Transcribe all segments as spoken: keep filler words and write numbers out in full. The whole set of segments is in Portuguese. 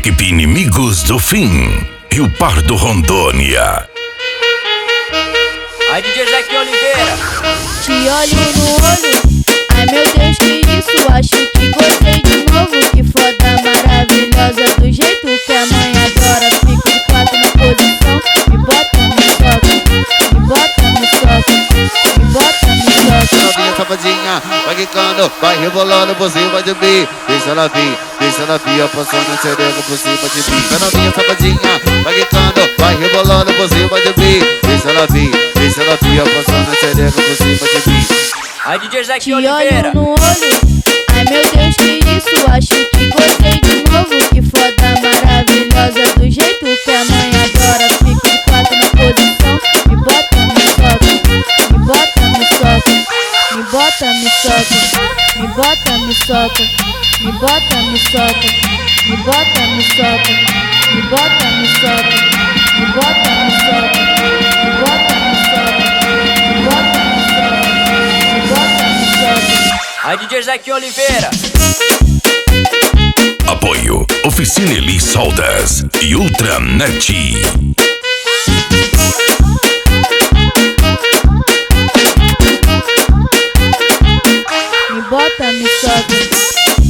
equipe Inimigos do Fim, Rio Pardo, Rondônia. Aí D J Zequinha Oliveira. Te olho no olho, ai meu Deus, que isso? Acho que gostei de novo. Que foda maravilhosa, do jeito que a mãe adora. Fico de quatro na posição, me bota, me soca, me bota, me soca, me bota, me soca. Novinha safadinha, vai quicando, vai rebolando por cima de mim. Deixa ela vir, deixa ela vir, passando sereno por cima de mim. A novinha safadinha, vai quicando, vai rebolando por cima de mim. Deixa ela vir, deixa ela vir, passando sereno por cima de mim. Aí D J Te Zequinha Oliveira. olho no olho, ai meu Deus, que isso? Acho que gostei de novo. Que foda maravilhosa, do jeito que a mãe adora. Fico de quatro na posição, me bota, me soca, me bota, me soca, me bota, me soca, me bota, me soca, me bota, me soca, me bota, me soca, me bota, me soca, me bota, me soca, me bota, me soca, me bota, me soca, me bota, me soca. Aí D J Zequinha Oliveira. Apoio Oficina Eli Soldas e Ultranet. Me bota, me soca.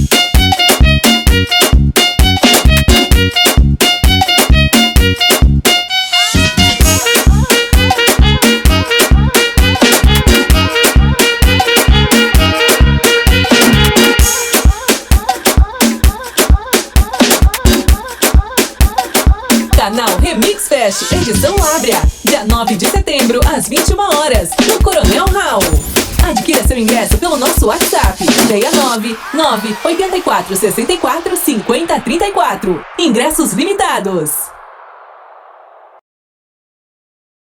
Canal Remix Fest, edição Lábrea, dia nove de setembro, às vinte e uma horas, no Coronel Raul. Adquira seu ingresso pelo nosso WhatsApp, seis nove nove oito quatro seis quatro cinco zero três quatro. Ingressos limitados.